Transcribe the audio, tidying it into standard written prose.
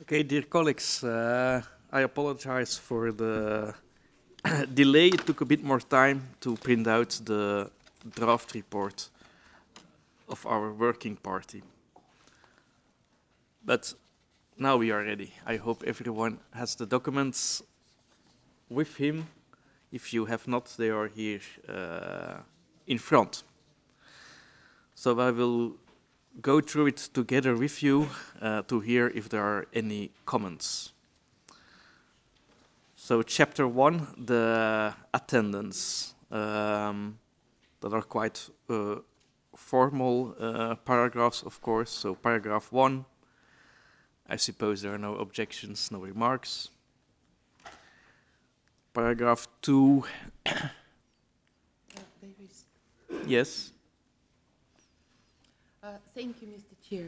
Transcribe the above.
Okay, dear colleagues, I apologize for the delay. It took a bit more time to print out the draft report of our working party. But now we are ready. I hope everyone has the documents with him. If you have not, they are here in front. So I will go through it together with you to hear if there are any comments. So chapter 1, the attendance, that are quite formal paragraphs, of course. So paragraph 1, I suppose there are no objections, no remarks. Paragraph 2, There is. yes. Thank you, Mr. Chair.